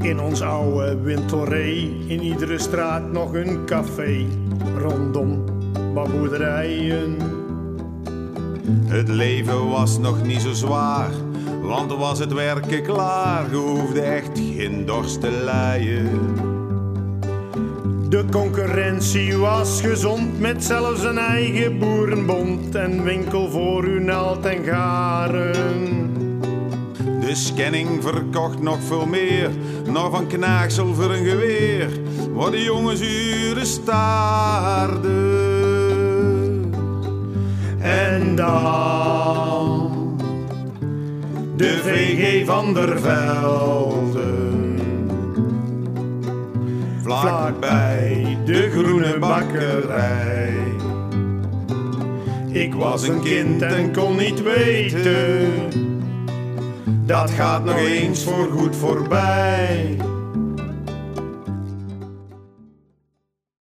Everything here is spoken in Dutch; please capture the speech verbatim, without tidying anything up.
in ons oude winkelree, in iedere straat nog een café, rondom wat boerderijen. Het leven was nog niet zo zwaar, want er was het werken klaar, je hoefde echt geen dorst te lijden. De concurrentie was gezond, met zelfs een eigen boerenbond en winkel voor uw naald en garen. De scanning verkocht nog veel meer, nog van knaagsel voor een geweer, waar de jongens uren staarden. En dan de V G van der Velde, vlakbij de groene bakkerij. Ik was een kind en kon niet weten, dat gaat nog eens voorgoed voorbij.